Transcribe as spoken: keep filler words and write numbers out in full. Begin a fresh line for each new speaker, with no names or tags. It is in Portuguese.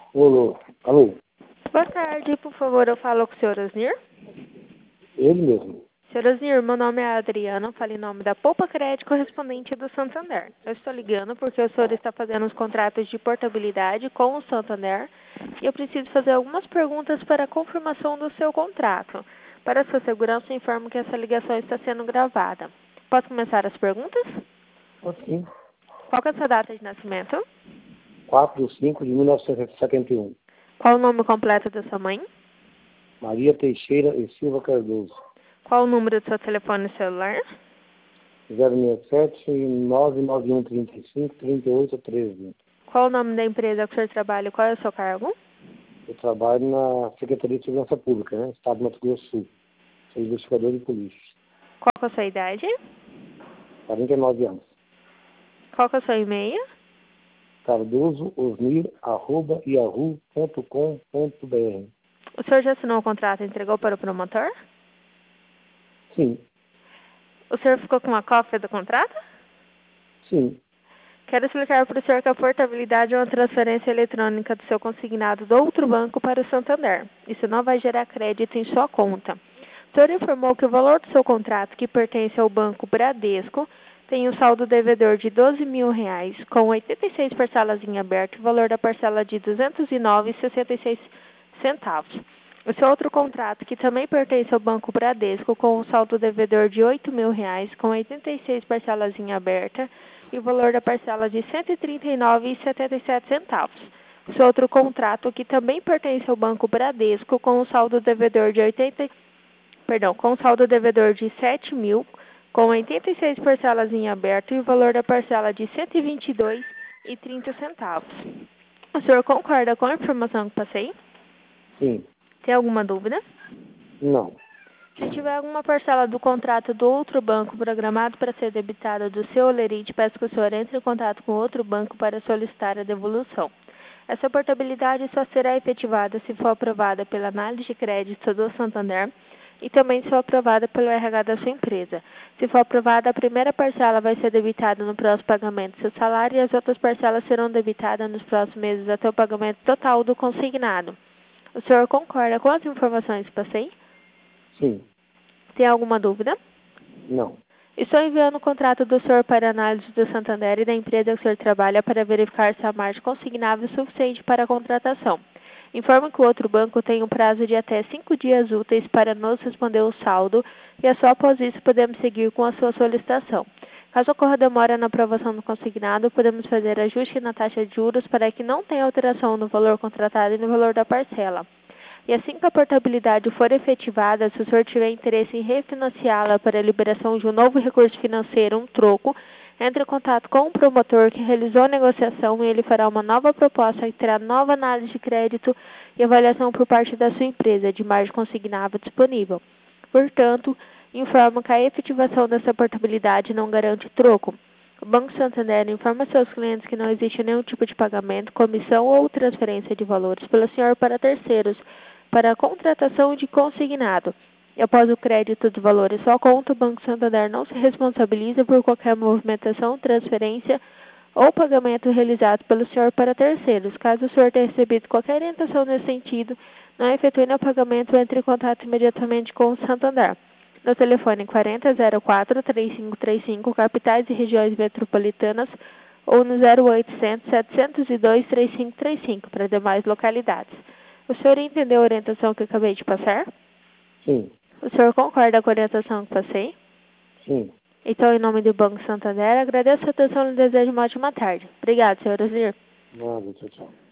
Alô? Alô?
Boa tarde, por favor, eu falo com o senhor Osnir.
Ele mesmo.
senhor Osnir, meu nome é Adriana, falo em nome da Poupa Crédito correspondente do Santander. Eu estou ligando porque o senhor está fazendo os contratos de portabilidade com o Santander e eu preciso fazer algumas perguntas para a confirmação do seu contrato. Para sua segurança, informo que essa ligação está sendo gravada. Posso começar as perguntas?
Assim.
Qual que é a sua data de nascimento?
quatro de cinco de mil novecentos e setenta e um.
Qual o nome completo da sua mãe?
Maria Teixeira e Silva Cardoso.
Qual o número do seu telefone celular?
zero seis sete nove nove um três cinco três oito um três.
Qual o nome da empresa que o senhor trabalha e qual é o seu cargo?
Eu trabalho na Secretaria de Segurança Pública, né? Estado do Mato Grosso do Sul. Sou investigador de polícia.
Qual que é a sua idade?
quarenta e nove anos.
Qual que é o seu e-mail?
Cardoso Osnir, arroba, yahoo ponto com ponto br.
O senhor já assinou o contrato e entregou para o promotor?
Sim,
O senhor ficou com uma cópia do contrato?
sim.
Quero explicar para o senhor que a portabilidade é uma transferência eletrônica do seu consignado do outro banco para o Santander. Isso não vai gerar crédito em sua conta. O senhor informou que o valor do seu contrato, que pertence ao banco Bradesco, tem um saldo devedor de doze mil reais, com oitenta e seis parcelas em aberto e o valor da parcela de duzentos e nove reais e sessenta e seis centavos. O seu outro contrato, que também pertence ao banco Bradesco, com um saldo devedor de oito mil reais, com oitenta e seis parcelas em aberta e o valor da parcela de cento e trinta e nove reais e setenta e sete centavos. O seu outro contrato, que também pertence ao banco Bradesco, com um saldo devedor de oitenta, perdão, com um saldo devedor de sete mil, com oitenta e seis parcelas em aberto e o valor da parcela de cento e vinte e dois reais e trinta centavos. O senhor concorda com a informação que passei?
Sim.
Tem alguma dúvida?
Não.
Se tiver alguma parcela do contrato do outro banco programado para ser debitada do seu holerite, peço que o senhor entre em contato com outro banco para solicitar a devolução. Essa portabilidade só será efetivada se for aprovada pela análise de crédito do Santander e também se for aprovada pelo R H da sua empresa. Se for aprovada, a primeira parcela vai ser debitada no próximo pagamento do seu salário e as outras parcelas serão debitadas nos próximos meses até o pagamento total do consignado. O senhor concorda com as informações que passei?
Sim.
Tem alguma dúvida?
Não.
Estou enviando o contrato do senhor para análise do Santander e da empresa que o senhor trabalha para verificar se a margem consignável é suficiente para a contratação. Informo que o outro banco tem um prazo de até cinco dias úteis para nos responder o saldo e é só após isso podemos seguir com a sua solicitação. Caso ocorra demora na aprovação do consignado, podemos fazer ajuste na taxa de juros para que não tenha alteração no valor contratado e no valor da parcela. E assim que a portabilidade for efetivada, se o senhor tiver interesse em refinanciá-la para a liberação de um novo recurso financeiro, um troco, entre em contato com o promotor que realizou a negociação e ele fará uma nova proposta e terá nova análise de crédito e avaliação por parte da sua empresa de margem consignável disponível. Portanto, informo que a efetivação dessa portabilidade não garante troco. O Banco Santander informa seus clientes que não existe nenhum tipo de pagamento, comissão ou transferência de valores pelo senhor para terceiros, para a contratação de consignado. E após o crédito de valor em sua conta, o Banco Santander não se responsabiliza por qualquer movimentação, transferência ou pagamento realizado pelo senhor para terceiros. Caso o senhor tenha recebido qualquer orientação nesse sentido, não efetue o pagamento ou entre em contato imediatamente com o Santander. No telefone quarenta zero quatro três cinco três cinco, capitais e regiões metropolitanas, ou no zero oitocentos setecentos e dois três cinco três cinco para demais localidades. O senhor entendeu a orientação que eu acabei de passar?
Sim.
O senhor concorda com a orientação que passei?
Sim.
Então, em nome do Banco Santander, agradeço a atenção e desejo uma ótima tarde. Obrigada, senhor Osir.
Nada, tchau, tchau.